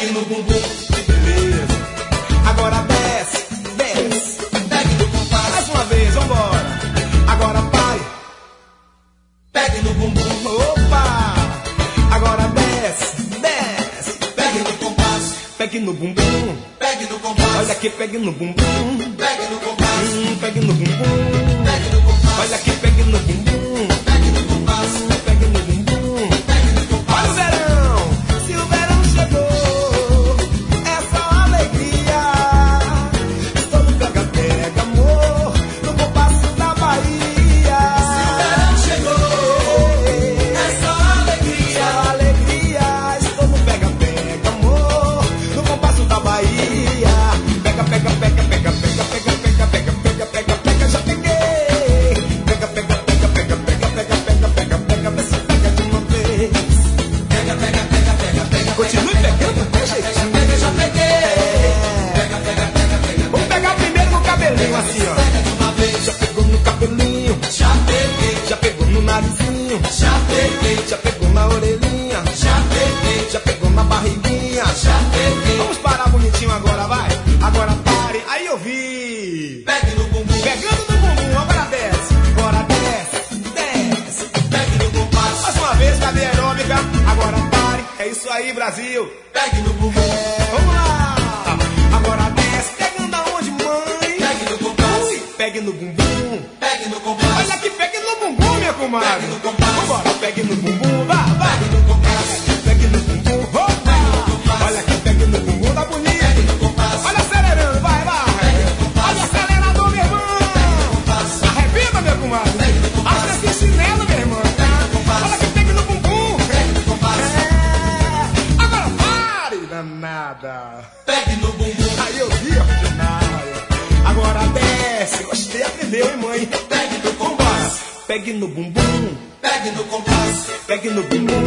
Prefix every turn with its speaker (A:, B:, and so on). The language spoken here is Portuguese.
A: pegue no bumbum.
B: Beleza. Agora desce, desce.
A: Pegue no compasso.
B: Mais uma vez, vambora. Agora pare.
A: Pegue no bumbum.
B: Opa! Agora desce, desce.
A: Pegue no compasso.
B: Pegue no bumbum.
A: Pegue no compasso.
B: Olha aqui, pegue no bumbum.
A: Pegue no compasso.
B: Pegue no bumbum.
A: Pegue no compasso.
B: Olha aqui, pegue no bumbum.
A: Pegue no compasso.
B: Pegue no bumbum.
A: Pegue no compasso.
B: Olha o verão, se o verão chegou, é só alegria. Estou no pega-pega, amor, no compasso da Bahia.
A: Se o verão chegou, é só alegria.
B: Só alegria, estou no pega-pega, amor, no compasso da Bahia. Pega, pega, pega, pega, pega, pega, pega, pega, pega, pega, pega, já peguei. Pega, pega, pega, pega, pega, pega, pega, pega, pega, vê se pega de uma vez.
A: Pega, pega, pega, pega, pega.
B: Continue pegando, tem jeitinho.
A: Pega, já peguei. Pega, pega, pega, pega.
B: Vamos pegar primeiro no cabelinho, assim, ó.
A: Pega de uma vez.
B: Já pegou no cabelinho,
A: Já peguei.
B: já pegou no narizinho,
A: Já peguei.
B: já pegou na orelhinha,
A: Já peguei.
B: já pegou na barriguinha.
A: Já peguei.
B: Vamos parar bonitinho agora, vai. Agora pare, aí eu vi.
A: Pegue no bumbum.
B: Pegando no bumbum, agora desce, agora desce, desce.
A: Pegue no compasso.
B: Mais uma vez, cadê a aeróbica? Agora pare, é isso aí, Brasil.
A: Pegue no bumbum.
B: Vamos lá. Agora desce, pegando aonde, mãe?
A: Pegue no compasso.
B: Pegue no bumbum.
A: Pegue no compasso.
B: Olha aqui, pegue no bumbum, minha comadre.
A: Pegue no compasso.
B: Vambora, pegue no bumbum, vá, vá.
A: Pegue no compasso.
B: Pegue no bumbum, opa. Olha aqui, pegue no bumbum, tá bonito.
A: Pegue no compasso.
B: Olha acelerando, vai, vai. Olha o acelerador, meu irmão. Arrebenta, minha comadre. Acha esse chinelo, meu irmão. Olha aqui, pegue no bumbum.
A: Pegue no compasso.
B: Agora pare, danada.
A: Pegue no bumbum.
B: Aí eu vi, ordinário. Agora desce. Gostei, aprendeu, hein, mãe?
A: Pegue no compasso.
B: Pegue no bumbum.
A: Pegue no compasso.
B: Pegue no bumbum.